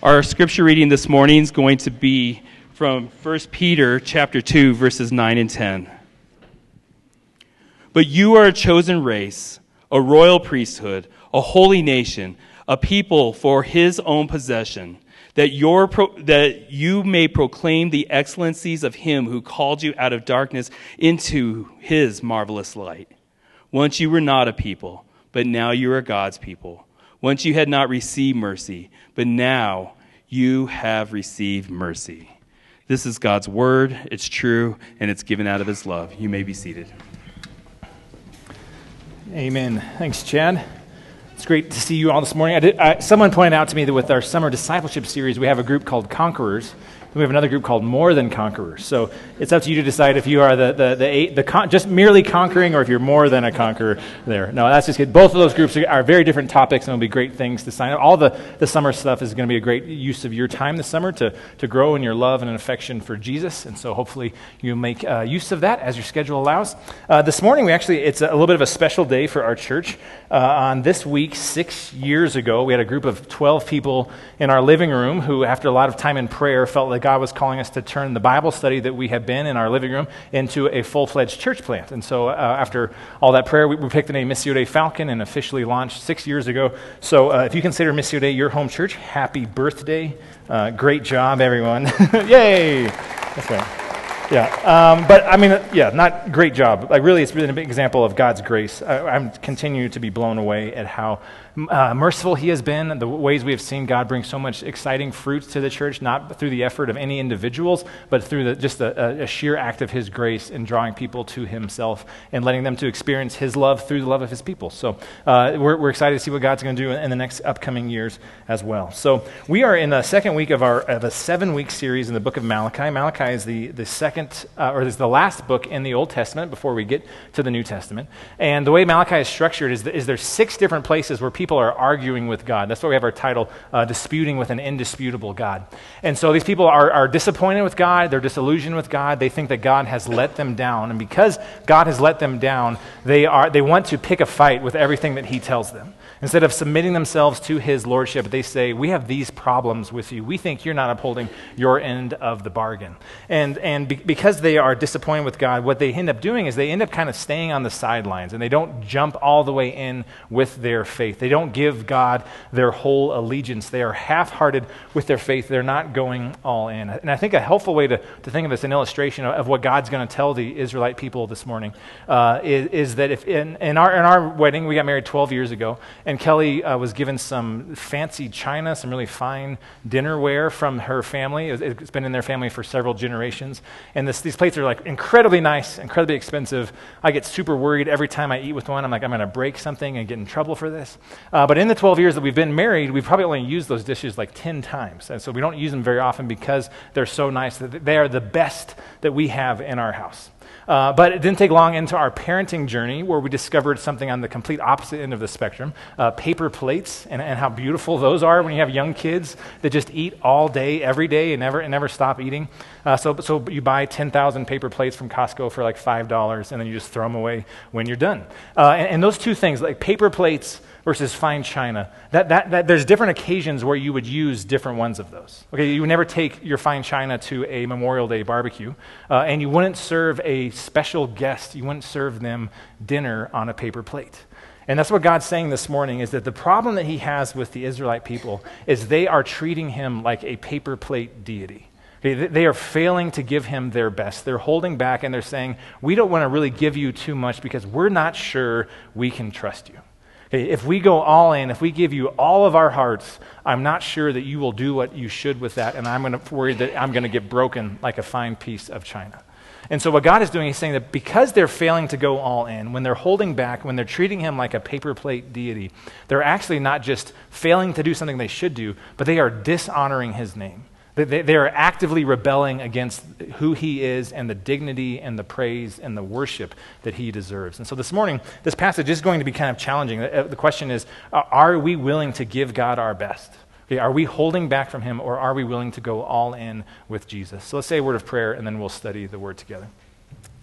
Our scripture reading this morning is going to be from 1 Peter chapter 2, verses 9 and 10. But you are a chosen race, a royal priesthood, a holy nation, a people for his own possession, that you may proclaim the excellencies of him who called you out of darkness into his marvelous light. Once you were not a people, but now you are God's people. Once you had not received mercy, but now you have received mercy. This is God's word. It's true, and it's given out of his love. You may be seated. Amen. Thanks, Chad. It's great to see you all this morning. Someone pointed out to me that with our summer discipleship series, we have a group called Conquerors. We have another group called More Than Conquerors. So it's up to you to decide if you are just merely conquering or if you're more than a conqueror there. No, that's just good. Both of those groups are very different topics and will be great things to sign up. All the summer stuff is going to be a great use of your time this summer to grow in your love and affection for Jesus. And so hopefully you make use of that as your schedule allows. This morning, it's a little bit of a special day for our church. On this week, 6 years ago, we had a group of 12 people in our living room who, after a lot of time in prayer, felt like God was calling us to turn the Bible study that we have been in our living room into a full-fledged church plant. And so after all that prayer, we picked the name Missio Dei Falcon and officially launched 6 years ago. So if you consider Missio Dei your home church, happy birthday. Great job, everyone. Yay! That's right. Yeah, not great job. Like, really, it's really a big example of God's grace. I'm continuing to be blown away at how merciful he has been, the ways we have seen God bring so much exciting fruit to the church, not through the effort of any individuals, but through just a sheer act of his grace in drawing people to himself and letting them to experience his love through the love of his people. So we're excited to see what God's going to do in the next upcoming years as well. So we are in the second week of a 7-week series in the book of Malachi. Malachi is the second, or is the last book in the Old Testament before we get to the New Testament. And the way Malachi is structured is there's 6 different places where people are arguing with God. That's why we have our title, Disputing with an Indisputable God. And so these people are disappointed with God, they're disillusioned with God, they think that God has let them down, and because God has let them down, they want to pick a fight with everything that he tells them. Instead of submitting themselves to his lordship, they say, we have these problems with you. We think you're not upholding your end of the bargain. And because they are disappointed with God, what they end up doing is they end up kind of staying on the sidelines, and they don't jump all the way in with their faith. They don't give God their whole allegiance. They are half-hearted with their faith. They're not going all in. And I think a helpful way to think of this, an illustration of what God's going to tell the Israelite people this morning, is that if in our wedding, we got married 12 years ago, and Kelly was given some fancy china, some really fine dinnerware from her family. It's been in their family for several generations. And these plates are like incredibly nice, incredibly expensive. I get super worried every time I eat with one. I'm like, I'm going to break something and get in trouble for this. But in the 12 years that we've been married, we've probably only used those dishes like 10 times. And so we don't use them very often because they're so nice. That they are the best that we have in our house. But it didn't take long into our parenting journey where we discovered something on the complete opposite end of the spectrum, paper plates, and how beautiful those are when you have young kids that just eat all day, every day, and never stop eating. So you buy 10,000 paper plates from Costco for like $5, and then you just throw them away when you're done. And those two things, like paper plates versus fine china, that there's different occasions where you would use different ones of those. Okay, you would never take your fine china to a Memorial Day barbecue, and you wouldn't serve a special guest, you wouldn't serve them dinner on a paper plate. And that's what God's saying this morning, is that the problem that he has with the Israelite people is they are treating him like a paper plate deity. Okay, they are failing to give him their best. They're holding back, and they're saying, we don't want to really give you too much because we're not sure we can trust you. Okay, if we go all in, if we give you all of our hearts, I'm not sure that you will do what you should with that, and I'm going to worry that I'm going to get broken like a fine piece of china. And so what God is doing is saying that because they're failing to go all in, when they're holding back, when they're treating him like a paper plate deity, they're actually not just failing to do something they should do, but they are dishonoring his name. They are actively rebelling against who he is and the dignity and the praise and the worship that he deserves. And so this morning, this passage is going to be kind of challenging. The question is, are we willing to give God our best? Okay, are we holding back from him, or are we willing to go all in with Jesus? So let's say a word of prayer, and then we'll study the word together.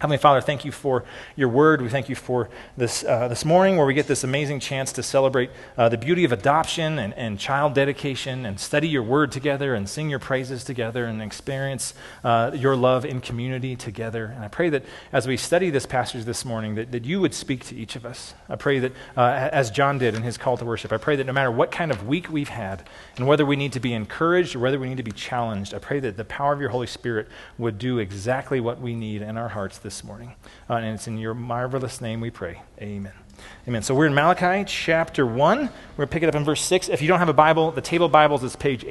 Heavenly Father, thank you for your word. We thank you for this morning where we get this amazing chance to celebrate the beauty of adoption and child dedication and study your word together and sing your praises together and experience your love in community together. And I pray that as we study this passage this morning, that you would speak to each of us. I pray that as John did in his call to worship, I pray that no matter what kind of week we've had and whether we need to be encouraged or whether we need to be challenged, I pray that the power of your Holy Spirit would do exactly what we need in our hearts this morning. And it's in your marvelous name we pray. Amen. Amen. So we're in Malachi chapter 1. We're going to pick it up in verse 6. If you don't have a Bible, the table of Bibles is page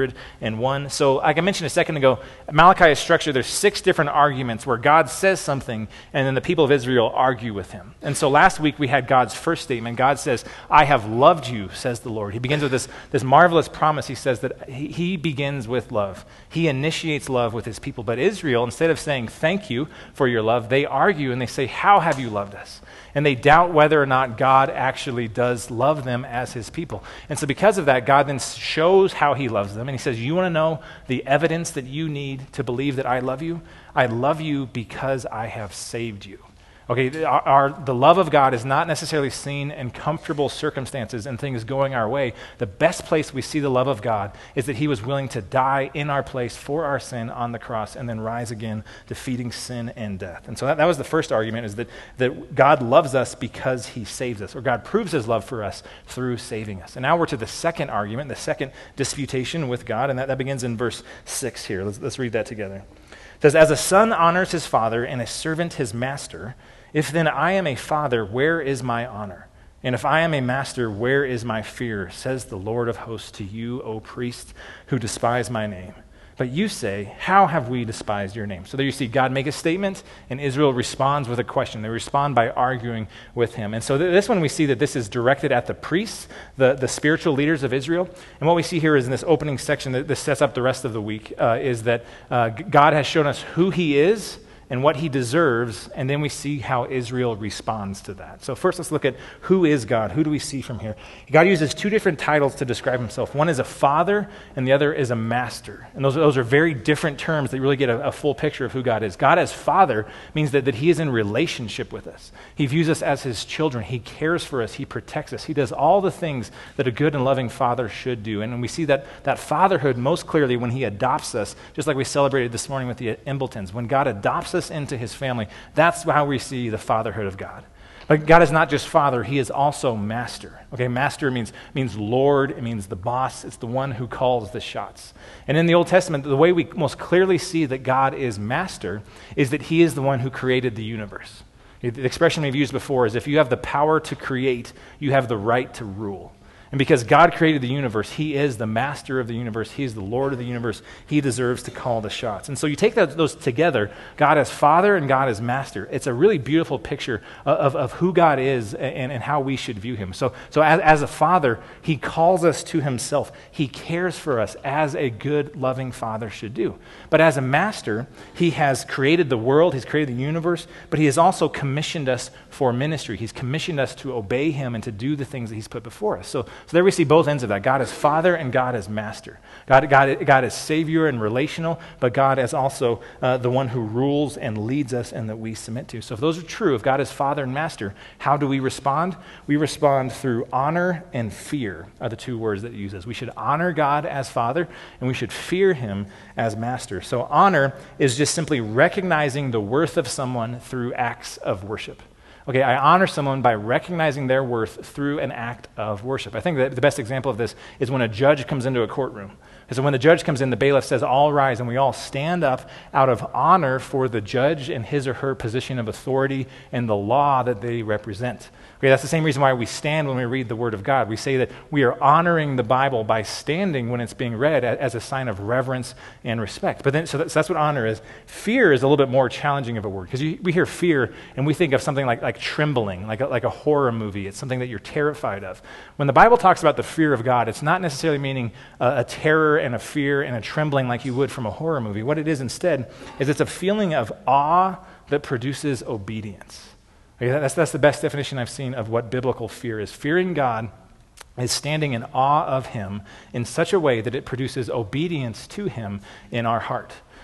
801. So like I mentioned a second ago, Malachi is structured. There's 6 different arguments where God says something and then the people of Israel argue with him. And so last week we had God's first statement. God says, I have loved you, says the Lord. He begins with this marvelous promise. He says that he begins with love. He initiates love with his people. But Israel, instead of saying thank you for your love, they argue and they say, how have you loved us? And they doubt whether or not God actually does love them as his people. And so because of that, God then shows how he loves them. And he says, you want to know the evidence that you need to believe that I love you? I love you because I have saved you. Okay, the love of God is not necessarily seen in comfortable circumstances and things going our way. The best place we see the love of God is that he was willing to die in our place for our sin on the cross and then rise again, defeating sin and death. And so that was the first argument, is that God loves us because he saves us, or God proves his love for us through saving us. And now we're to the second argument, the second disputation with God, and that begins in verse 6 here. Let's read that together. It says, as a son honors his father and a servant his master, if then I am a father, where is my honor? And if I am a master, where is my fear? Says the Lord of hosts to you, O priests, who despise my name. But you say, how have we despised your name? So there you see God make a statement, and Israel responds with a question. They respond by arguing with him. And so this one we see that this is directed at the priests, the spiritual leaders of Israel. And what we see here is in this opening section that this sets up the rest of the week, is that God has shown us who he is and what he deserves, and then we see how Israel responds to that. So first let's look at who is God. Who do we see from here? God uses 2 different titles to describe himself. One is a father, and the other is a master. And those are very different terms that really get a full picture of who God is. God as father means that he is in relationship with us. He views us as his children. He cares for us. He protects us. He does all the things that a good and loving father should do. And we see that fatherhood most clearly when he adopts us, just like we celebrated this morning with the Embletons. When God adopts us into his family, that's how we see the fatherhood of God. But God is not just father, he is also master. Okay, master means Lord, it means the boss, it's the one who calls the shots. And in the Old Testament, the way we most clearly see that God is master is that he is the one who created the universe. The expression we've used before is if you have the power to create, you have the right to rule. And because God created the universe, he is the master of the universe. He is the Lord of the universe. He deserves to call the shots. And so you take those together, God as father and God as master. It's a really beautiful picture of who God is and how we should view him. So as a father, he calls us to himself. He cares for us as a good, loving father should do. But as a master, he has created the world, he's created the universe, but he has also commissioned us for ministry. He's commissioned us to obey him and to do the things that he's put before us. So there we see both ends of that. God is father and God is master. God is savior and relational, but God is also the one who rules and leads us and that we submit to. So if those are true, if God is father and master, how do we respond? We respond through honor and fear are the 2 words that it uses. We should honor God as father and we should fear him as master. So honor is just simply recognizing the worth of someone through acts of worship. Okay, I honor someone by recognizing their worth through an act of worship. I think that the best example of this is when a judge comes into a courtroom. And so when the judge comes in, the bailiff says, all rise, and we all stand up out of honor for the judge and his or her position of authority and the law that they represent. Okay, that's the same reason why we stand when we read the Word of God. We say that we are honoring the Bible by standing when it's being read as a sign of reverence and respect. But then, so that's what honor is. Fear is a little bit more challenging of a word, because we hear fear and we think of something like trembling, like a horror movie. It's something that you're terrified of. When the Bible talks about the fear of God, it's not necessarily meaning a terror and a fear and a trembling like you would from a horror movie. What it is instead is it's a feeling of awe that produces obedience. Okay, that's the best definition I've seen of what biblical fear is. Fearing God is standing in awe of him in such a way that it produces obedience to him in our heart.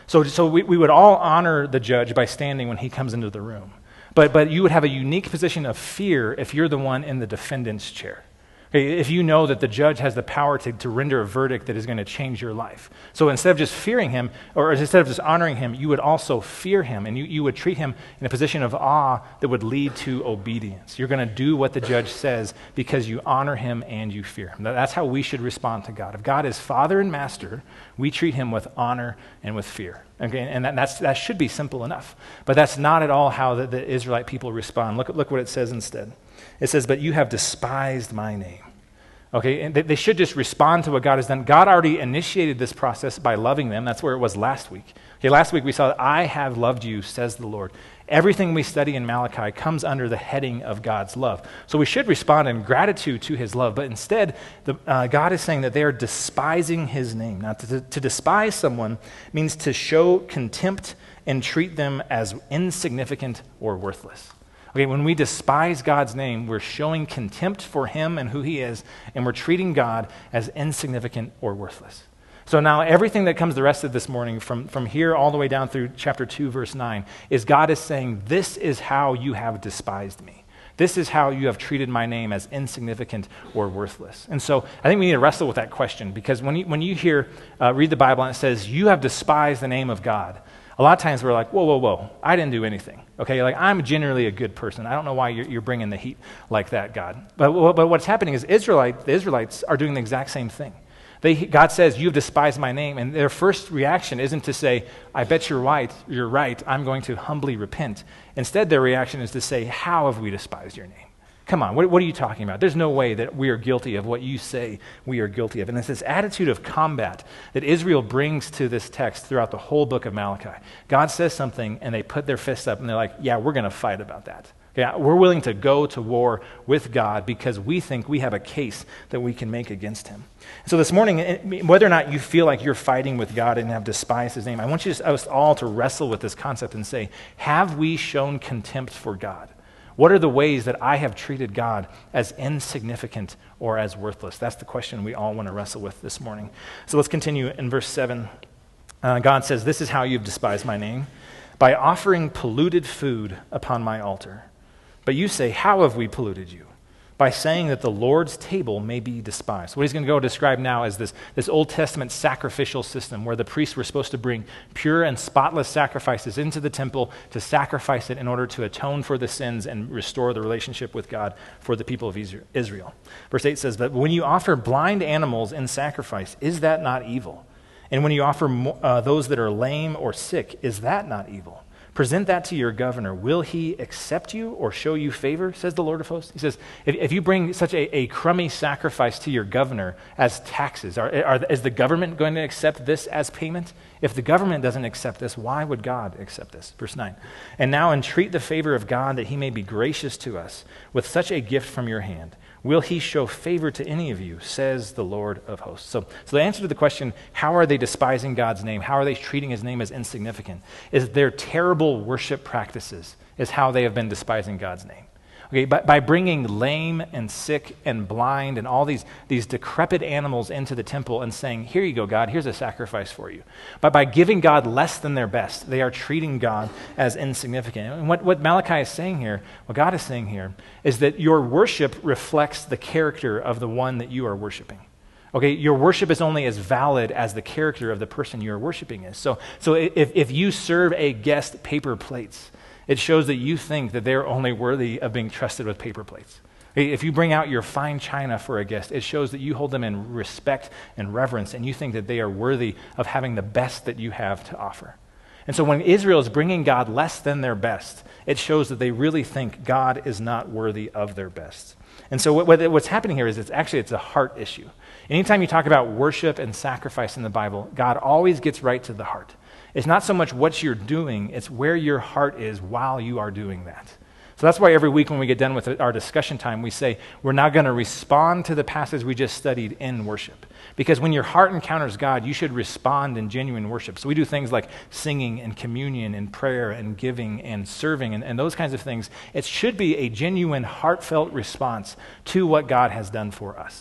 So we would all honor the judge by standing when he comes into the room. But you would have a unique position of fear if you're the one in the defendant's chair. Okay, if you know that the judge has the power to render a verdict that is going to change your life. So instead of just fearing him, or instead of just honoring him, you would also fear him, and you would treat him in a position of awe that would lead to obedience. You're going to do what the judge says because you honor him and you fear him. That's how we should respond to God. If God is Father and Master, we treat him with honor and with fear. Okay, and that should be simple enough. But that's not at all how the Israelite people respond. Look what it says instead. It says, but you have despised my name. Okay, and they should just respond to what God has done. God already initiated this process by loving them. That's where it was last week. Okay, last week we saw, I have loved you, says the Lord. Everything we study in Malachi comes under the heading of God's love. So we should respond in gratitude to his love. But instead, God is saying that they are despising his name. Now, to despise someone means to show contempt and treat them as insignificant or worthless. Okay, when we despise God's name, we're showing contempt for him and who he is, and we're treating God as insignificant or worthless. So now everything that comes the rest of this morning, from here all the way down through chapter 2, verse 9, is God is saying, this is how you have despised me. This is how you have treated my name as insignificant or worthless. And so I think we need to wrestle with that question, because when you read the Bible and it says, you have despised the name of God, a lot of times we're like, whoa, I didn't do anything. Okay, like I'm generally a good person. I don't know why you're bringing the heat like that, God. But what's happening is the Israelites are doing the exact same thing. God says, you've despised my name, and their first reaction isn't to say, I bet you're right, I'm going to humbly repent. Instead, their reaction is to say, how have we despised your name? Come on, what are you talking about? There's no way that we are guilty of what you say we are guilty of. And it's this attitude of combat that Israel brings to this text throughout the whole book of Malachi. God says something, and they put their fists up, and they're like, yeah, we're going to fight about that. Yeah, we're willing to go to war with God because we think we have a case that we can make against him. So this morning, whether or not you feel like you're fighting with God and have despised his name, I want us all to wrestle with this concept and say, have we shown contempt for God? What are the ways that I have treated God as insignificant or as worthless? That's the question we all want to wrestle with this morning. So let's continue in verse 7. God says, this is how you've despised my name, by offering polluted food upon my altar. But you say, how have we polluted you? By saying that the Lord's table may be despised. What he's going to go describe now is this Old Testament sacrificial system where the priests were supposed to bring pure and spotless sacrifices into the temple to sacrifice it in order to atone for the sins and restore the relationship with God for the people of Israel. Verse 8 says, but when you offer blind animals in sacrifice, is that not evil? And when you offer those that are lame or sick, is that not evil? Present that to your governor. Will he accept you or show you favor, says the Lord of hosts? He says, if you bring such a crummy sacrifice to your governor as taxes, is the government going to accept this as payment? If the government doesn't accept this, why would God accept this? Verse 9, and now entreat the favor of God that he may be gracious to us with such a gift from your hand. Will he show favor to any of you, says the Lord of hosts. So the answer to the question, how are they despising God's name? How are they treating his name as insignificant? Is their terrible worship practices is how they have been despising God's name. Okay, by bringing lame and sick and blind and all these decrepit animals into the temple and saying, here you go, God, here's a sacrifice for you. But by giving God less than their best, they are treating God as insignificant. And what Malachi is saying here, what God is saying here, is that your worship reflects the character of the one that you are worshiping. Okay, your worship is only as valid as the character of the person you are worshiping is. So if you serve a guest paper plates, it shows that you think that they're only worthy of being trusted with paper plates. If you bring out your fine china for a guest, it shows that you hold them in respect and reverence, and you think that they are worthy of having the best that you have to offer. And so when Israel is bringing God less than their best, it shows that they really think God is not worthy of their best. And so what's happening here is it's a heart issue. Anytime you talk about worship and sacrifice in the Bible, God always gets right to the heart. It's not so much what you're doing, it's where your heart is while you are doing that. So that's why every week when we get done with our discussion time, we say we're now going to respond to the passage we just studied in worship. Because when your heart encounters God, you should respond in genuine worship. So we do things like singing and communion and prayer and giving and serving and those kinds of things. It should be a genuine, heartfelt response to what God has done for us.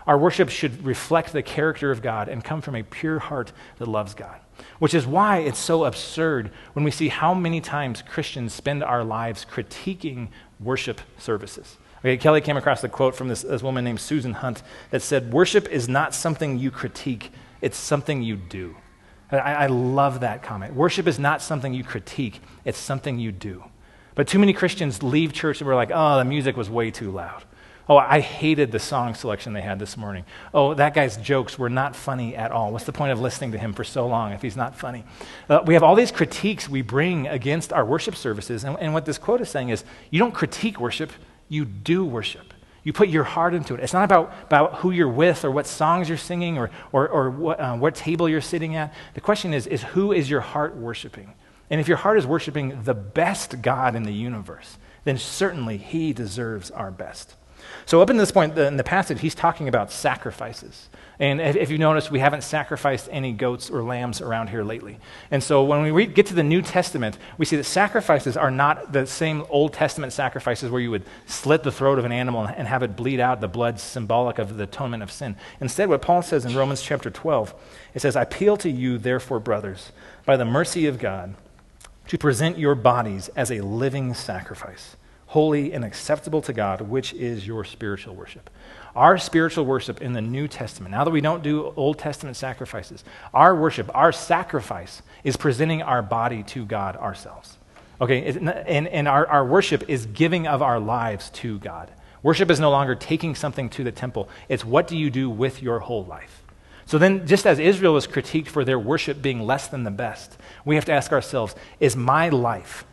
Our worship should reflect the character of God and come from a pure heart that loves God, which is why it's so absurd when we see how many times Christians spend our lives critiquing worship services. Okay, Kelly came across a quote from this woman named Susan Hunt that said, "Worship is not something you critique, it's something you do." I love that comment. Worship is not something you critique, it's something you do. But too many Christians leave church and we're like, oh, the music was way too loud. Oh, I hated the song selection they had this morning. Oh, that guy's jokes were not funny at all. What's the point of listening to him for so long if he's not funny? We have all these critiques we bring against our worship services, and what this quote is saying is, you don't critique worship, you do worship. You put your heart into it. It's not about who you're with or what songs you're singing or what table you're sitting at. The question is who is your heart worshiping? And if your heart is worshiping the best God in the universe, then certainly he deserves our best. So up until this point in the passage, he's talking about sacrifices. And if you notice, we haven't sacrificed any goats or lambs around here lately. And so when we get to the New Testament, we see that sacrifices are not the same Old Testament sacrifices where you would slit the throat of an animal and have it bleed out the blood symbolic of the atonement of sin. Instead, what Paul says in Romans chapter 12, it says, "I appeal to you, therefore, brothers, by the mercy of God, to present your bodies as a living sacrifice, holy and acceptable to God, which is your spiritual worship." Our spiritual worship in the New Testament, now that we don't do Old Testament sacrifices, our worship, our sacrifice is presenting our body to God ourselves. Okay, and our worship is giving of our lives to God. Worship is no longer taking something to the temple. It's what do you do with your whole life. So then, just as Israel was critiqued for their worship being less than the best, we have to ask ourselves, is my life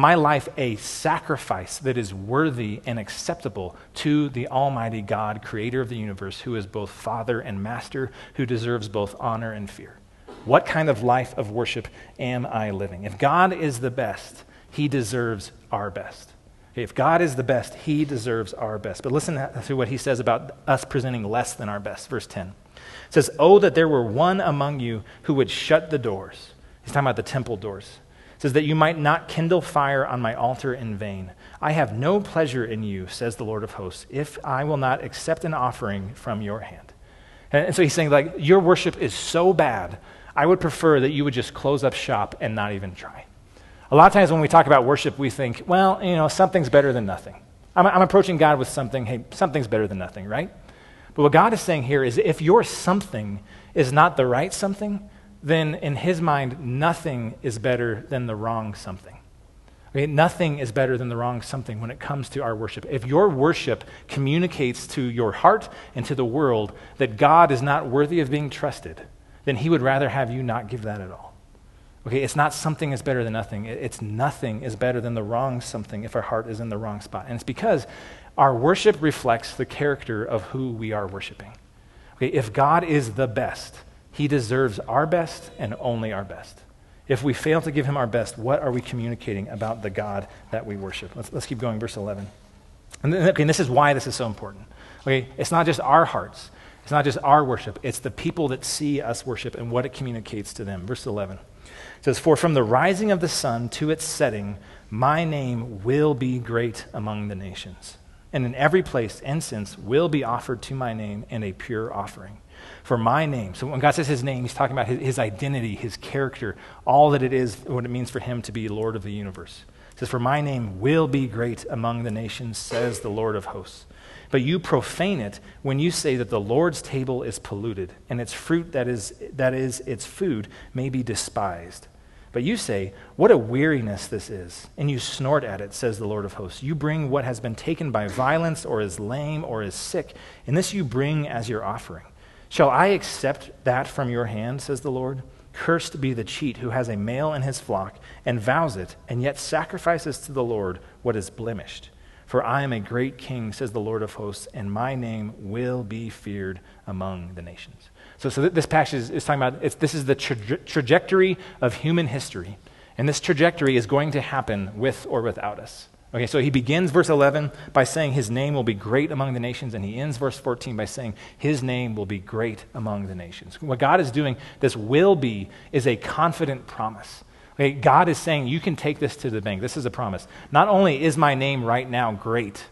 a sacrifice that is worthy and acceptable to the Almighty God, creator of the universe, who is both Father and Master, who deserves both honor and fear? What kind of life of worship am I living? If God is the best, he deserves our best. Okay, if God is the best, he deserves our best. But listen to what he says about us presenting less than our best. Verse 10. It says, "Oh, that there were one among you who would shut the doors." He's talking about the temple doors. It says, "that you might not kindle fire on my altar in vain. I have no pleasure in you, says the Lord of hosts, if I will not accept an offering from your hand." And so he's saying, like, your worship is so bad, I would prefer that you would just close up shop and not even try. A lot of times when we talk about worship, we think, well, something's better than nothing. I'm approaching God with something, hey, something's better than nothing, right? But what God is saying here is if your something is not the right something, then in his mind, nothing is better than the wrong something. Okay? Nothing is better than the wrong something when it comes to our worship. If your worship communicates to your heart and to the world that God is not worthy of being trusted, then he would rather have you not give that at all. Okay, it's not something is better than nothing. It's nothing is better than the wrong something if our heart is in the wrong spot. And it's because our worship reflects the character of who we are worshiping. Okay, if God is the best, he deserves our best and only our best. If we fail to give him our best, what are we communicating about the God that we worship? Let's keep going, verse 11. And this is why this is so important. Okay, it's not just our hearts. It's not just our worship. It's the people that see us worship and what it communicates to them. Verse 11. It says, "For from the rising of the sun to its setting, my name will be great among the nations. And in every place incense will be offered to my name and a pure offering. For my name," so when God says his name, he's talking about his identity, his character, all that it is, what it means for him to be Lord of the universe. It says, "For my name will be great among the nations, says the Lord of hosts. But you profane it when you say that the Lord's table is polluted, and its fruit that is its food may be despised. But you say, what a weariness this is, and you snort at it, says the Lord of hosts. You bring what has been taken by violence or is lame or is sick, and this you bring as your offering. Shall I accept that from your hand, says the Lord? Cursed be the cheat who has a male in his flock and vows it, and yet sacrifices to the Lord what is blemished. For I am a great king, says the Lord of hosts, and my name will be feared among the nations." So this passage is talking about, this is the trajectory of human history, and this trajectory is going to happen with or without us. Okay, so he begins verse 11 by saying his name will be great among the nations, and he ends verse 14 by saying his name will be great among the nations. What God is doing, this will be, is a confident promise. Okay, God is saying you can take this to the bank. This is a promise. Not only is my name right now great, okay,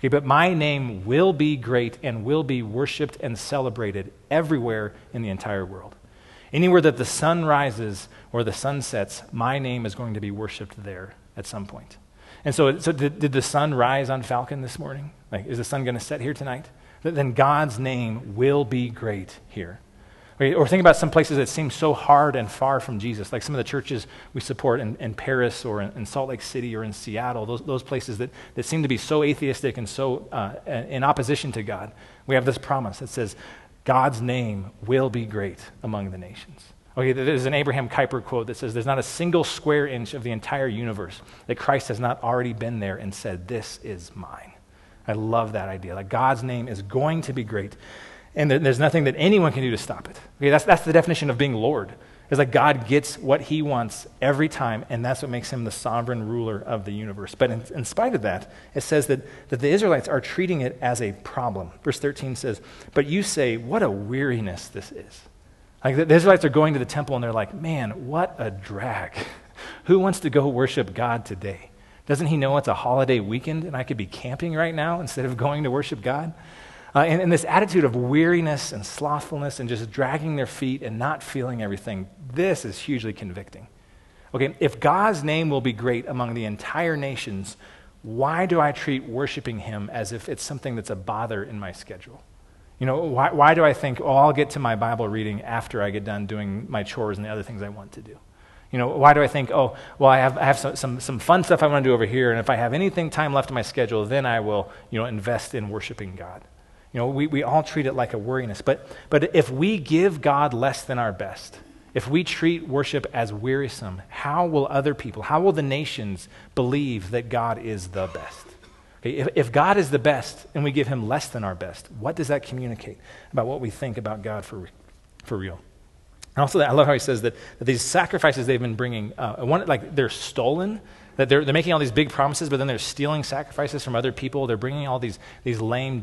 Okay, but my name will be great and will be worshiped and celebrated everywhere in the entire world. Anywhere that the sun rises or the sun sets, my name is going to be worshiped there at some point. And so did the sun rise on Falcon this morning? Like, is the sun going to set here tonight? Then God's name will be great here. Okay, or think about some places that seem so hard and far from Jesus, like some of the churches we support in Paris or in Salt Lake City or in Seattle, those places that seem to be so atheistic and so in opposition to God. We have this promise that says, God's name will be great among the nations. Okay, there's an Abraham Kuyper quote that says, there's not a single square inch of the entire universe that Christ has not already been there and said, this is mine. I love that idea. Like, God's name is going to be great. And there's nothing that anyone can do to stop it. Okay, that's the definition of being Lord. It's like God gets what he wants every time, and that's what makes him the sovereign ruler of the universe. But in spite of that, it says that the Israelites are treating it as a problem. Verse 13 says, but you say, what a weariness this is. Like, the Israelites are going to the temple, and they're like, man, what a drag. Who wants to go worship God today? Doesn't he know it's a holiday weekend, and I could be camping right now instead of going to worship God? And this attitude of weariness and slothfulness and just dragging their feet and not feeling everything, this is hugely convicting. Okay, if God's name will be great among the entire nations, why do I treat worshiping him as if it's something that's a bother in my schedule? You know, why do I think, oh, I'll get to my Bible reading after I get done doing my chores and the other things I want to do? You know, why do I think, oh, well, I have some fun stuff I want to do over here, and if I have anything time left in my schedule, then I will, invest in worshiping God. You know, we all treat it like a weariness. But if we give God less than our best, if we treat worship as wearisome, how will other people, how will the nations believe that God is the best? Okay, if God is the best and we give him less than our best, what does that communicate about what we think about God for real? And also, I love how he says that these sacrifices they've been bringing, they're stolen. That they're making all these big promises, but then they're stealing sacrifices from other people. They're bringing all these lame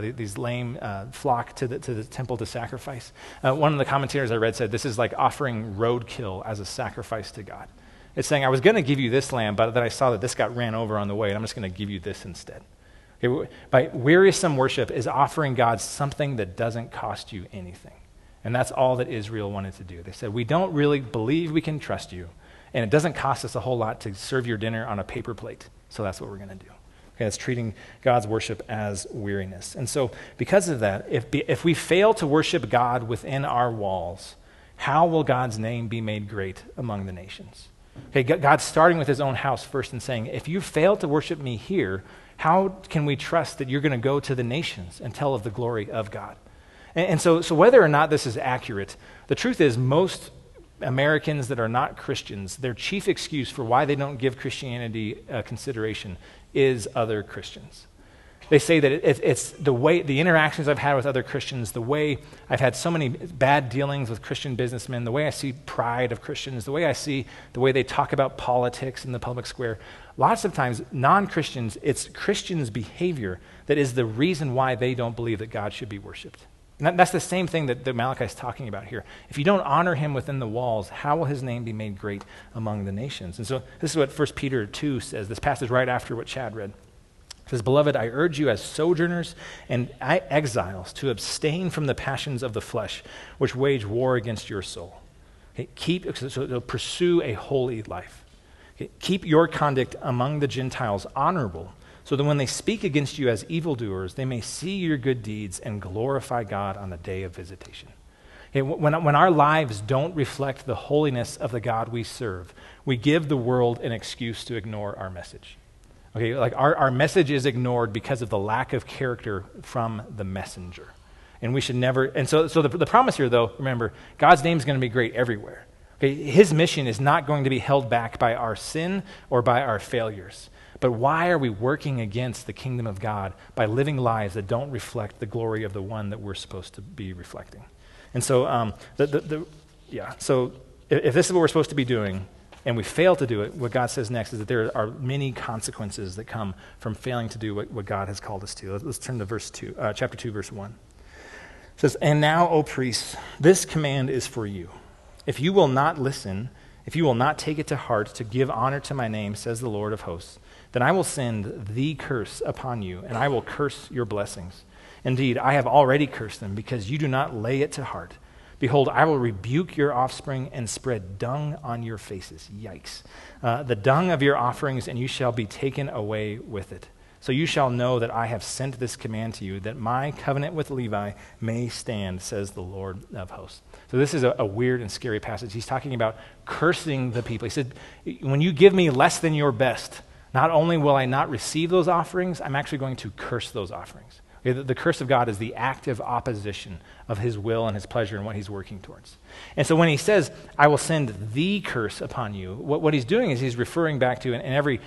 flock to the temple to sacrifice. One of the commentators I read said this is like offering roadkill as a sacrifice to God. It's saying, I was going to give you this lamb, but then I saw that this got ran over on the way, and I'm just going to give you this instead. Okay, by wearisome worship is offering God something that doesn't cost you anything. And that's all that Israel wanted to do. They said, we don't really believe we can trust you. And it doesn't cost us a whole lot to serve your dinner on a paper plate. So that's what we're going to do. Okay, that's treating God's worship as weariness. And so because of that, if we fail to worship God within our walls, how will God's name be made great among the nations? Okay, God's starting with his own house first and saying, if you fail to worship me here, how can we trust that you're going to go to the nations and tell of the glory of God? And so whether or not this is accurate, the truth is most Americans that are not Christians, their chief excuse for why they don't give Christianity consideration is other Christians. They say that it's the interactions I've had with other Christians, the way I've had so many bad dealings with Christian businessmen, the way I see pride of Christians, the way they talk about politics in the public square. Lots of times, non-Christians, it's Christians' behavior that is the reason why they don't believe that God should be worshipped. And that's the same thing that Malachi is talking about here. If you don't honor him within the walls, how will his name be made great among the nations? And so this is what 1 Peter 2 says, this passage right after what Chad read. It says, beloved, I urge you as sojourners and exiles to abstain from the passions of the flesh, which wage war against your soul. Okay, pursue a holy life. Okay, keep your conduct among the Gentiles honorable, so that when they speak against you as evildoers, they may see your good deeds and glorify God on the day of visitation. Okay, when our lives don't reflect the holiness of the God we serve, we give the world an excuse to ignore our message. Okay, like our message is ignored because of the lack of character from the messenger. And we should never, and so the promise here, though, remember, God's name is going to be great everywhere. Okay, his mission is not going to be held back by our sin or by our failures. But why are we working against the kingdom of God by living lives that don't reflect the glory of the one that we're supposed to be reflecting? And so, so if this is what we're supposed to be doing, and we fail to do it, what God says next is that there are many consequences that come from failing to do what God has called us to. Let's turn to chapter 2, verse 1. It says, and now, O priests, this command is for you. If you will not listen if you will not take it to heart to give honor to my name, says the Lord of hosts, then I will send the curse upon you, and I will curse your blessings. Indeed, I have already cursed them, because you do not lay it to heart. Behold, I will rebuke your offspring and spread dung on your faces. Yikes. The dung of your offerings, and you shall be taken away with it. So you shall know that I have sent this command to you, that my covenant with Levi may stand, says the Lord of hosts. So this is a weird and scary passage. He's talking about cursing the people. He said, when you give me less than your best, not only will I not receive those offerings, I'm actually going to curse those offerings. Okay, the curse of God is the active opposition of his will and his pleasure and what he's working towards. And so when he says, I will send the curse upon you, what he's doing is he's referring back to, and every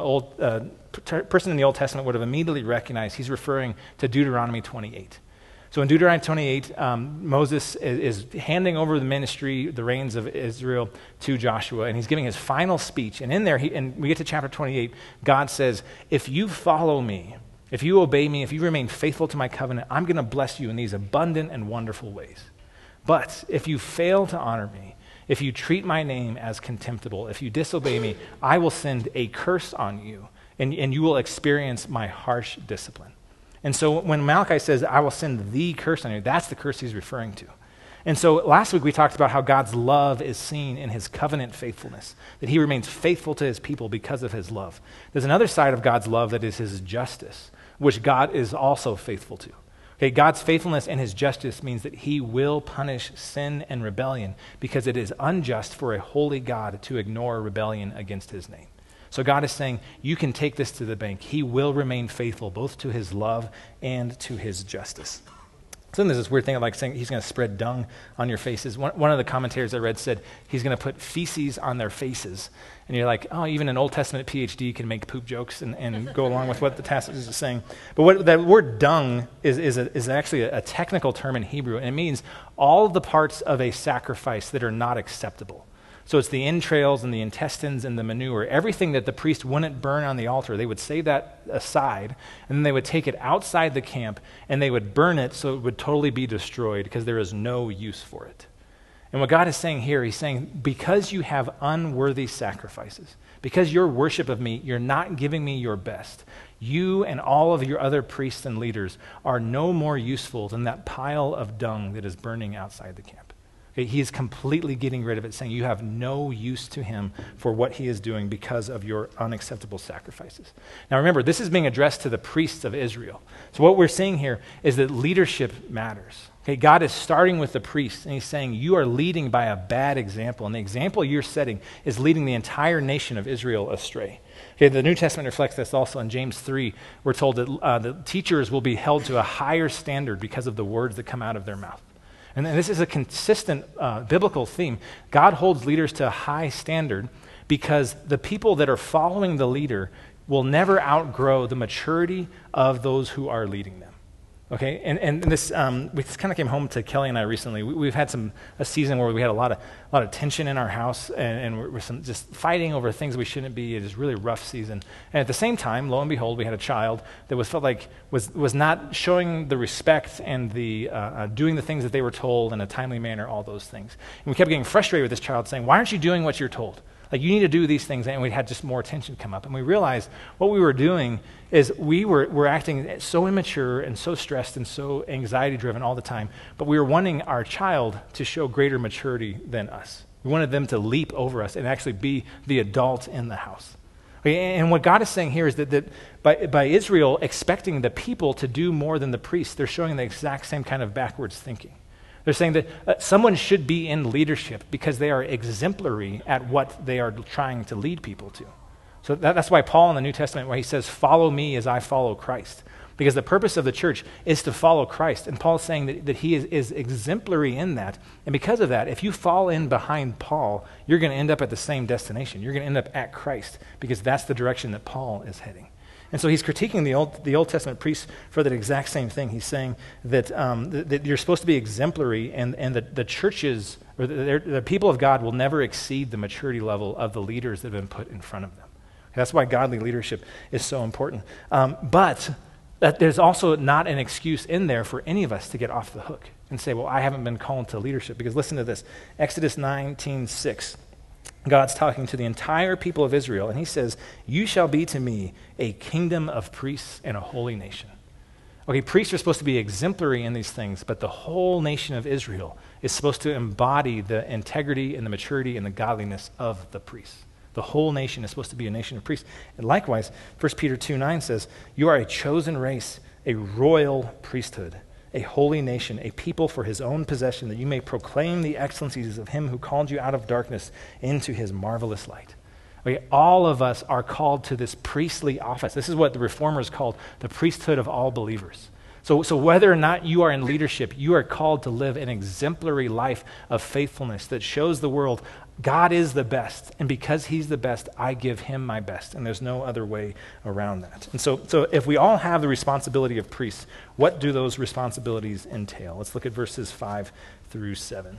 person in the Old Testament would have immediately recognized, he's referring to Deuteronomy 28. So in Deuteronomy 28, Moses is handing over the ministry, the reins of Israel to Joshua, and he's giving his final speech. And in there, and we get to chapter 28, God says, if you follow me, if you obey me, if you remain faithful to my covenant, I'm going to bless you in these abundant and wonderful ways. But if you fail to honor me, if you treat my name as contemptible, if you disobey me, I will send a curse on you, and you will experience my harsh discipline. And so when Malachi says, I will send the curse on you, that's the curse he's referring to. And so last week we talked about how God's love is seen in his covenant faithfulness, that he remains faithful to his people because of his love. There's another side of God's love that is his justice, which God is also faithful to. Okay, God's faithfulness and his justice means that he will punish sin and rebellion because it is unjust for a holy God to ignore rebellion against his name. So God is saying, you can take this to the bank. He will remain faithful both to his love and to his justice. So then there's this weird thing of like saying he's going to spread dung on your faces. One of the commentators I read said he's going to put feces on their faces. And you're like, oh, even an Old Testament PhD can make poop jokes and go along with what the passage is saying. But what that word dung is actually a technical term in Hebrew, and it means all the parts of a sacrifice that are not acceptable. So it's the entrails and the intestines and the manure, everything that the priest wouldn't burn on the altar. They would save that aside, and then they would take it outside the camp, and they would burn it so it would totally be destroyed because there is no use for it. And what God is saying here, he's saying, because you have unworthy sacrifices, because your worship of me, you're not giving me your best, you and all of your other priests and leaders are no more useful than that pile of dung that is burning outside the camp. Okay, he is completely getting rid of it, saying you have no use to him for what he is doing because of your unacceptable sacrifices. Now remember, this is being addressed to the priests of Israel. So what we're seeing here is that leadership matters. Okay, God is starting with the priests, and he's saying you are leading by a bad example, and the example you're setting is leading the entire nation of Israel astray. Okay, the New Testament reflects this also. In James 3, we're told that the teachers will be held to a higher standard because of the words that come out of their mouth. And this is a consistent biblical theme. God holds leaders to a high standard because the people that are following the leader will never outgrow the maturity of those who are leading them. Okay, and this we kind of came home to Kelly and I recently. We've had a season where we had a lot of tension in our house, and we're just fighting over things we shouldn't be. It is a really rough season. And at the same time, lo and behold, we had a child that felt like was not showing the respect and the doing the things that they were told in a timely manner. All those things, and we kept getting frustrated with this child, saying, "Why aren't you doing what you're told? Like, you need to do these things," and we had just more tension come up. And we realized what we were doing is we were acting so immature and so stressed and so anxiety-driven all the time, but we were wanting our child to show greater maturity than us. We wanted them to leap over us and actually be the adult in the house. Okay, and what God is saying here is that by Israel expecting the people to do more than the priests, they're showing the exact same kind of backwards thinking. They're saying that someone should be in leadership because they are exemplary at what they are trying to lead people to. So that's why Paul in the New Testament, where he says, follow me as I follow Christ. Because the purpose of the church is to follow Christ. And Paul's saying that he is exemplary in that. And because of that, if you fall in behind Paul, you're going to end up at the same destination. You're going to end up at Christ because that's the direction that Paul is heading. And so he's critiquing the Old Testament priests for that exact same thing. He's saying that that you're supposed to be exemplary, and that the churches, or the people of God, will never exceed the maturity level of the leaders that have been put in front of them. That's why godly leadership is so important. But that there's also not an excuse in there for any of us to get off the hook and say, well, I haven't been called to leadership. Because listen to this, Exodus 19:6. God's talking to the entire people of Israel, and he says, "You shall be to me a kingdom of priests and a holy nation." Okay, priests are supposed to be exemplary in these things, but the whole nation of Israel is supposed to embody the integrity and the maturity and the godliness of the priests. The whole nation is supposed to be a nation of priests. And likewise, 1 Peter 2:9 says, "You are a chosen race, a royal priesthood, a holy nation, a people for his own possession, that you may proclaim the excellencies of him who called you out of darkness into his marvelous light." Okay, all of us are called to this priestly office. This is what the Reformers called the priesthood of all believers. So whether or not you are in leadership, you are called to live an exemplary life of faithfulness that shows the world God is the best, and because he's the best, I give him my best, and there's no other way around that. And so if we all have the responsibility of priests, what do those responsibilities entail? Let's look at verses 5 through 7.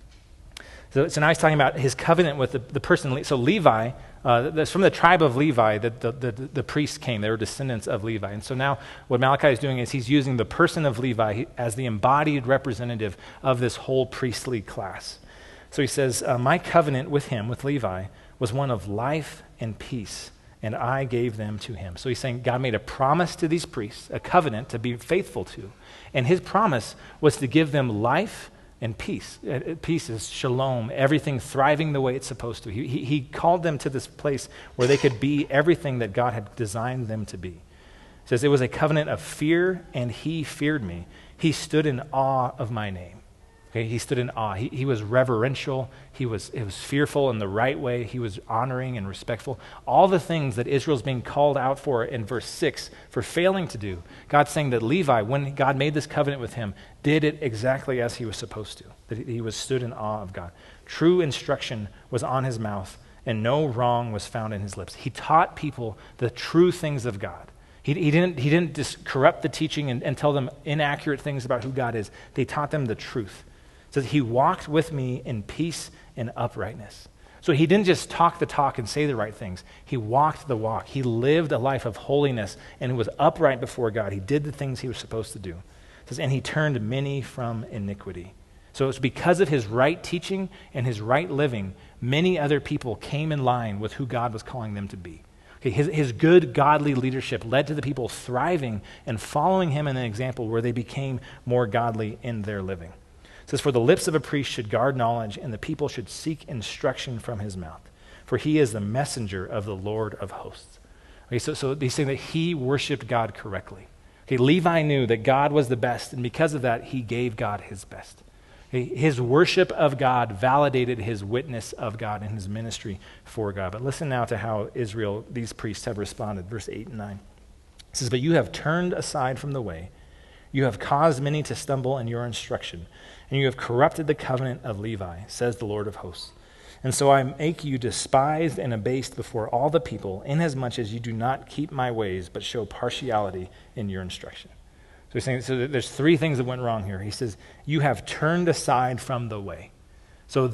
So now he's talking about his covenant with the person. So Levi, that's from the tribe of Levi that the priests came. They were descendants of Levi. And so now what Malachi is doing is he's using the person of Levi as the embodied representative of this whole priestly class. So he says, "My covenant with him, with Levi, was one of life and peace, and I gave them to him." So he's saying God made a promise to these priests, a covenant to be faithful to. And his promise was to give them life and peace. Peace is shalom, everything thriving the way it's supposed to. He called them to this place where they could be everything that God had designed them to be. It says, "It was a covenant of fear, and he feared me. He stood in awe of my name." Okay, he stood in awe. He was reverential. It was fearful in the right way. He was honoring and respectful. All the things that Israel's being called out for in verse 6 for failing to do. God's saying that Levi, when God made this covenant with him, did it exactly as he was supposed to. That he was stood in awe of God. True instruction was on his mouth, and no wrong was found in his lips. He taught people the true things of God. He didn't just corrupt the teaching and tell them inaccurate things about who God is. They taught them the truth. So he walked with me in peace and uprightness. So he didn't just talk the talk and say the right things. He walked the walk. He lived a life of holiness and was upright before God. He did the things he was supposed to do. It says, "And he turned many from iniquity." So it's because of his right teaching and his right living, many other people came in line with who God was calling them to be. Okay, his good, godly leadership led to the people thriving and following him in an example where they became more godly in their living. It says, "For the lips of a priest should guard knowledge, and the people should seek instruction from his mouth. For he is the messenger of the Lord of hosts." Okay, so he's saying that he worshiped God correctly. Okay, Levi knew that God was the best, and because of that, he gave God his best. Okay, his worship of God validated his witness of God and his ministry for God. But listen now to how Israel, these priests, have responded. Verse 8 and 9. It says, "But you have turned aside from the way. You have caused many to stumble in your instruction, and you have corrupted the covenant of Levi, says the Lord of hosts. And so I make you despised and abased before all the people, inasmuch as you do not keep my ways, but show partiality in your instruction." So he's saying, so there's three things that went wrong here. He says, you have turned aside from the way. So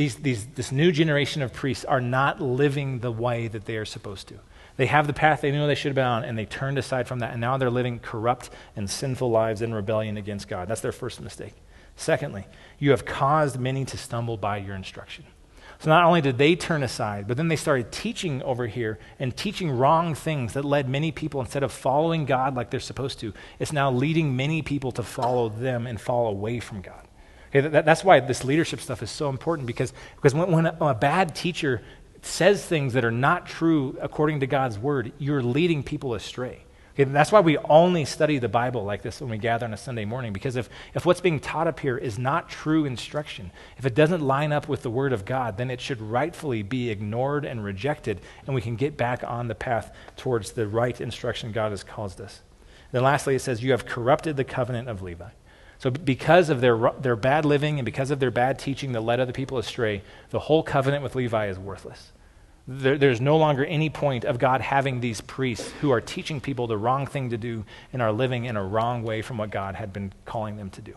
this new generation of priests are not living the way that they are supposed to. They have the path they knew they should have been on, and they turned aside from that, and now they're living corrupt and sinful lives in rebellion against God. That's their first mistake. Secondly, you have caused many to stumble by your instruction. So not only did they turn aside, but then they started teaching over here and teaching wrong things that led many people, instead of following God like they're supposed to, it's now leading many people to follow them and fall away from God. Okay, that's why this leadership stuff is so important, because when a bad teacher says things that are not true according to God's word, you're leading people astray. Okay, that's why we only study the Bible like this when we gather on a Sunday morning, because if what's being taught up here is not true instruction, if it doesn't line up with the word of God, then it should rightfully be ignored and rejected, and we can get back on the path towards the right instruction God has caused us. Then lastly, it says, you have corrupted the covenant of Levi. So because of their bad living and because of their bad teaching that led other people astray, the whole covenant with Levi is worthless. There's no longer any point of God having these priests who are teaching people the wrong thing to do and are living in a wrong way from what God had been calling them to do.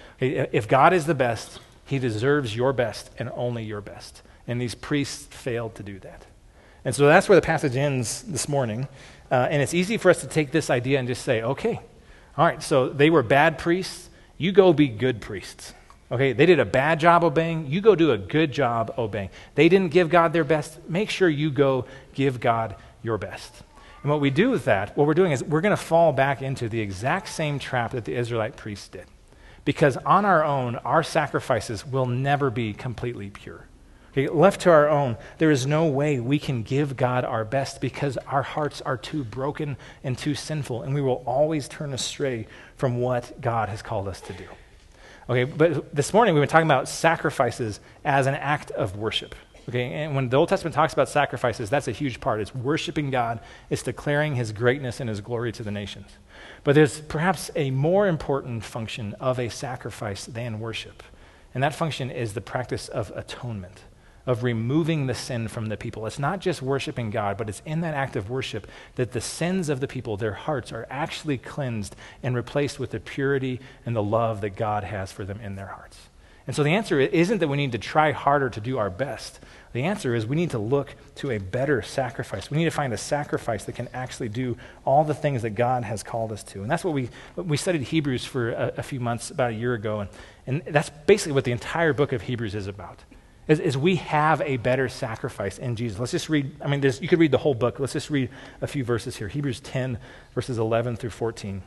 If God is the best, he deserves your best and only your best. And these priests failed to do that. And so that's where the passage ends this morning. And it's easy for us to take this idea and just say, okay, all right, so they were bad priests. You go be good priests. Okay, they did a bad job obeying. You go do a good job obeying. They didn't give God their best. Make sure you go give God your best. And what we do with that, what we're doing is we're going to fall back into the exact same trap that the Israelite priests did. Because on our own, our sacrifices will never be completely pure. Okay, left to our own, there is no way we can give God our best because our hearts are too broken and too sinful, and we will always turn astray from what God has called us to do. Okay, but this morning we've been talking about sacrifices as an act of worship. Okay, and when the Old Testament talks about sacrifices, that's a huge part. It's worshiping God. It's declaring his greatness and his glory to the nations. But there's perhaps a more important function of a sacrifice than worship. And that function is the practice of atonement, of removing the sin from the people. It's not just worshiping God, but it's in that act of worship that the sins of the people, their hearts, are actually cleansed and replaced with the purity and the love that God has for them in their hearts. And so the answer isn't that we need to try harder to do our best. The answer is we need to look to a better sacrifice. We need to find a sacrifice that can actually do all the things that God has called us to. And that's what we studied Hebrews for a few months, about a year ago. And that's basically what the entire book of Hebrews is about. Is we have a better sacrifice in Jesus. Let's just read, you could read the whole book. Let's just read a few verses here. Hebrews 10, verses 11 through 14.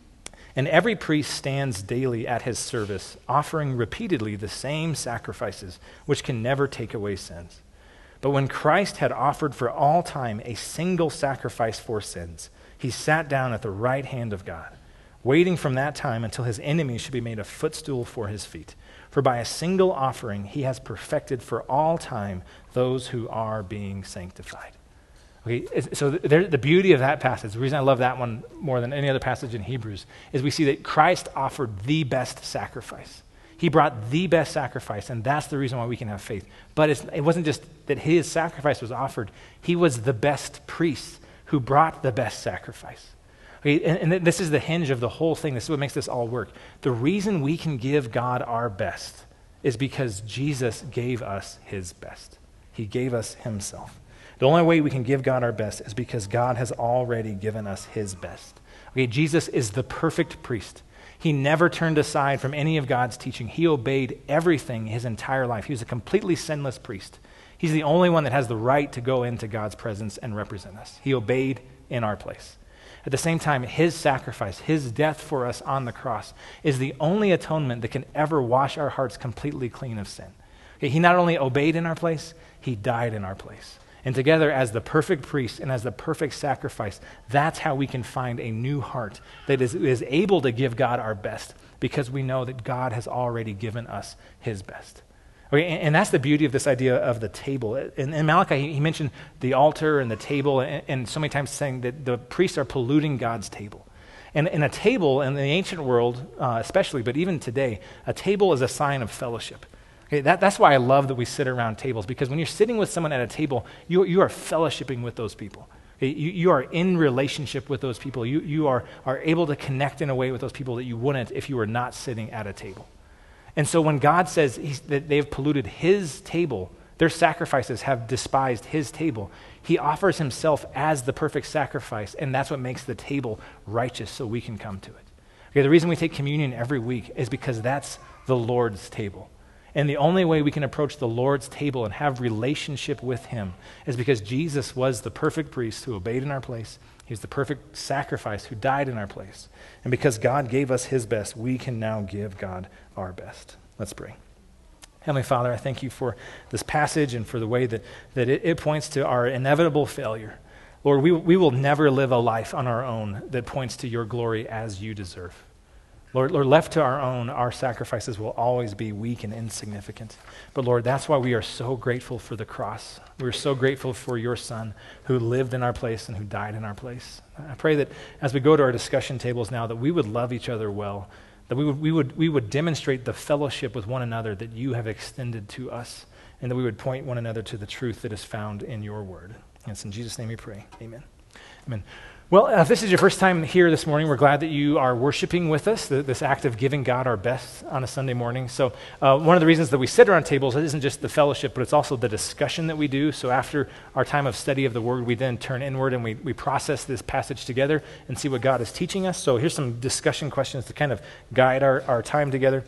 And every priest stands daily at his service, offering repeatedly the same sacrifices, which can never take away sins. But when Christ had offered for all time a single sacrifice for sins, he sat down at the right hand of God, waiting from that time until his enemies should be made a footstool for his feet. For by a single offering he has perfected for all time those who are being sanctified. Okay, so the beauty of that passage, the reason I love that one more than any other passage in Hebrews, is we see that Christ offered the best sacrifice. He brought the best sacrifice, and that's the reason why we can have faith. But it wasn't just that his sacrifice was offered. He was the best priest who brought the best sacrifice. Okay, and this is the hinge of the whole thing. This is what makes this all work. The reason we can give God our best is because Jesus gave us his best. He gave us himself. The only way we can give God our best is because God has already given us his best. Okay, Jesus is the perfect priest. He never turned aside from any of God's teaching. He obeyed everything his entire life. He was a completely sinless priest. He's the only one that has the right to go into God's presence and represent us. He obeyed in our place. At the same time, his sacrifice, his death for us on the cross, is the only atonement that can ever wash our hearts completely clean of sin. Okay, he not only obeyed in our place, he died in our place. And together, as the perfect priest and as the perfect sacrifice, that's how we can find a new heart that is able to give God our best, because we know that God has already given us his best. Okay, and that's the beauty of this idea of the table. In Malachi, he mentioned the altar and the table, and so many times saying that the priests are polluting God's table. And a table, in the ancient world especially, but even today, a table is a sign of fellowship. Okay, that's why I love that we sit around tables, because when you're sitting with someone at a table, you are fellowshipping with those people. Okay, you are in relationship with those people. You are able to connect in a way with those people that you wouldn't if you were not sitting at a table. And so when God says that they've polluted his table, their sacrifices have despised his table, he offers himself as the perfect sacrifice, and that's what makes the table righteous so we can come to it. Okay, the reason we take communion every week is because that's the Lord's table. And the only way we can approach the Lord's table and have relationship with him is because Jesus was the perfect priest who obeyed in our place. He was the perfect sacrifice who died in our place. And because God gave us his best, we can now give God our best. Let's pray. Heavenly Father, I thank you for this passage and for the way that it points to our inevitable failure. Lord, we will never live a life on our own that points to your glory as you deserve. Lord, left to our own, our sacrifices will always be weak and insignificant. But Lord, that's why we are so grateful for the cross. We're so grateful for your Son who lived in our place and who died in our place. I pray that as we go to our discussion tables now, that we would love each other well, that we would demonstrate the fellowship with one another that you have extended to us, and that we would point one another to the truth that is found in your word. And it's in Jesus' name we pray. Amen. Amen. Well, if this is your first time here this morning, we're glad that you are worshiping with us, this act of giving God our best on a Sunday morning. So one of the reasons that we sit around tables isn't just the fellowship, but it's also the discussion that we do. So after our time of study of the Word, we then turn inward and we process this passage together and see what God is teaching us. So here's some discussion questions to kind of guide our time together.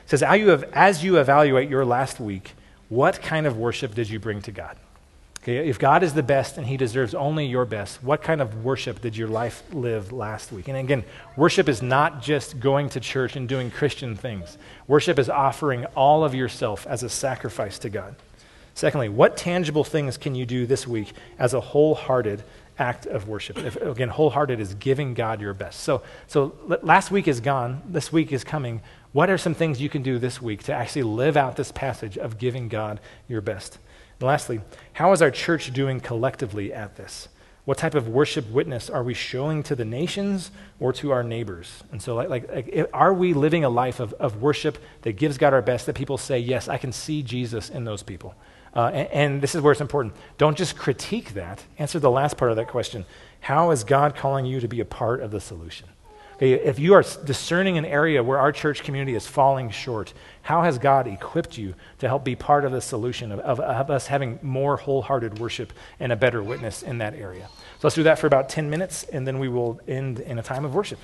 It says, as you evaluate your last week, what kind of worship did you bring to God? Okay, if God is the best and he deserves only your best, what kind of worship did your life live last week? And again, worship is not just going to church and doing Christian things. Worship is offering all of yourself as a sacrifice to God. Secondly, what tangible things can you do this week as a wholehearted act of worship? Again, wholehearted is giving God your best. So last week is gone. This week is coming. What are some things you can do this week to actually live out this passage of giving God your best? And lastly, how is our church doing collectively at this? What type of worship witness are we showing to the nations or to our neighbors? And so are we living a life of worship that gives God our best, that people say, yes, I can see Jesus in those people? And this is where it's important. Don't just critique that. Answer the last part of that question. How is God calling you to be a part of the solution? Okay, if you are discerning an area where our church community is falling short, how has God equipped you to help be part of the solution of us having more wholehearted worship and a better witness in that area? So let's do that for about 10 minutes, and then we will end in a time of worship.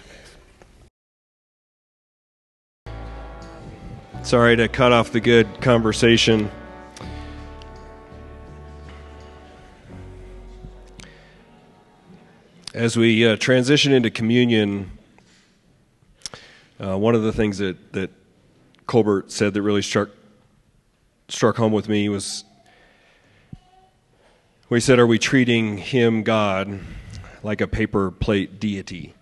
Sorry to cut off the good conversation. As we transition into communion, one of the things that Colbert said that really struck home with me was when he said, are we treating him, God, like a paper plate deity?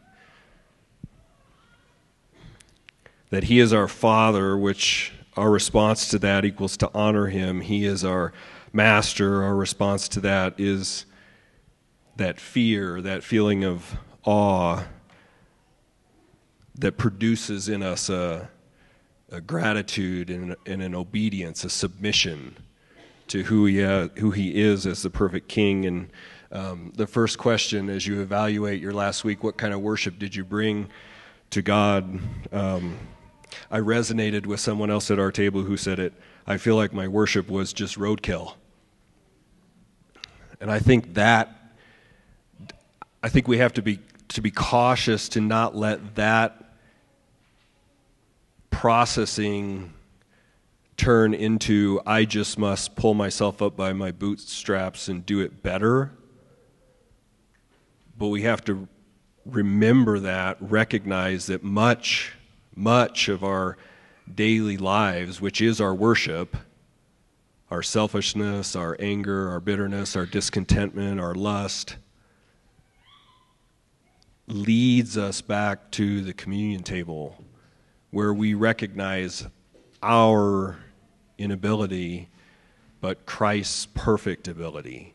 That he is our Father, which our response to that equals to honor him. He is our master. Our response to that is that fear, that feeling of awe that produces in us a gratitude and an obedience, a submission to who he is as the perfect King. And the first question as you evaluate your last week, what kind of worship did you bring to God? I resonated with someone else at our table who said it, I feel like my worship was just roadkill. And I think we have to be cautious to not let that processing turn into I just must pull myself up by my bootstraps and do it better. But we have to remember that, recognize that much of our daily lives, which is our worship, our selfishness, our anger, our bitterness, our discontentment, our lust, leads us back to the communion table where we recognize our inability, but Christ's perfect ability.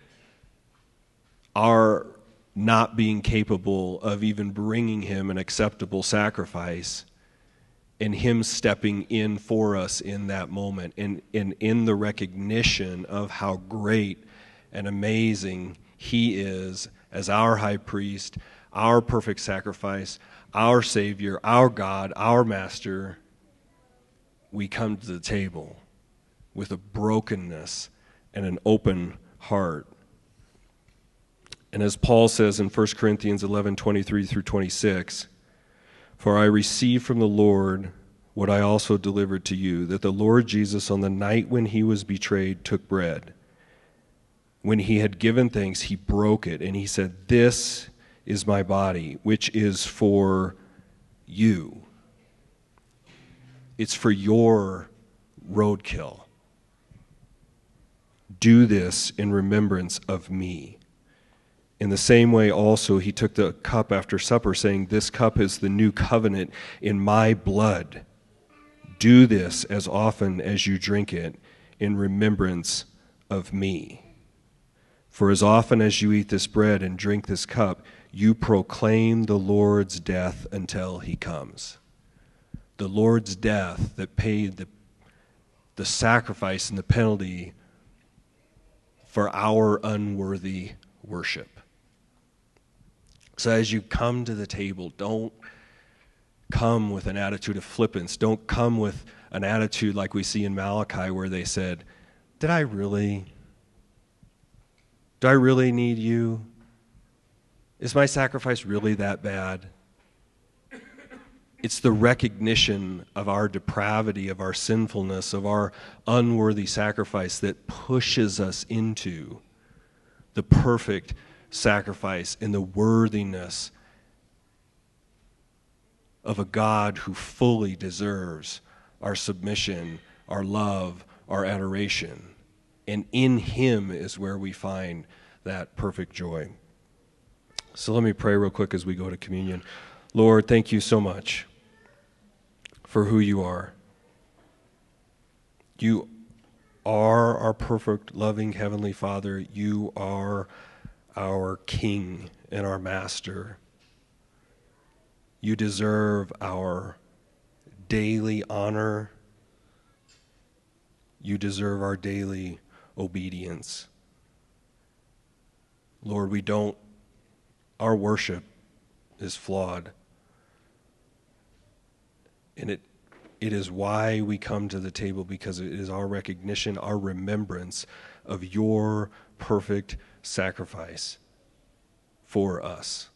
Our not being capable of even bringing him an acceptable sacrifice, and him stepping in for us in that moment, and in the recognition of how great and amazing he is as our high priest, our perfect sacrifice, our Savior, our God, our Master. We come to the table with a brokenness and an open heart. And as Paul says in 1 Corinthians 11:23 through 26, for I received from the Lord what I also delivered to you, that the Lord Jesus on the night when he was betrayed took bread. When he had given thanks, he broke it, and he said, this is my body, which is for you. It's for your roadkill. Do this in remembrance of me. In the same way also he took the cup after supper, saying, this cup is the new covenant in my blood. Do this as often as you drink it in remembrance of me. For as often as you eat this bread and drink this cup, you proclaim the Lord's death until he comes. The Lord's death that paid the sacrifice and the penalty for our unworthy worship. So as you come to the table, don't come with an attitude of flippance. Don't come with an attitude like we see in Malachi where they said, do I really need you? Is my sacrifice really that bad? It's the recognition of our depravity, of our sinfulness, of our unworthy sacrifice that pushes us into the perfect sacrifice and the worthiness of a God who fully deserves our submission, our love, our adoration. And in him is where we find that perfect joy. So let me pray real quick as we go to communion. Lord, thank you so much for who you are. You are our perfect, loving Heavenly Father. You are our King and our Master. You deserve our daily honor. You deserve our daily obedience. Lord, our worship is flawed. And it is why we come to the table, because it is our recognition, our remembrance of your perfect sacrifice for us.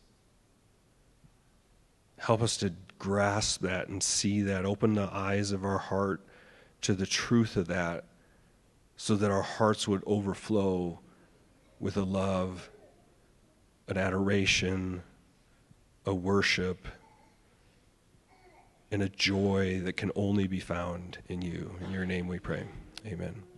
Help us to grasp that and see that. Open the eyes of our heart to the truth of that, so that our hearts would overflow with a love, an adoration, a worship, and a joy that can only be found in you. In your name we pray. Amen.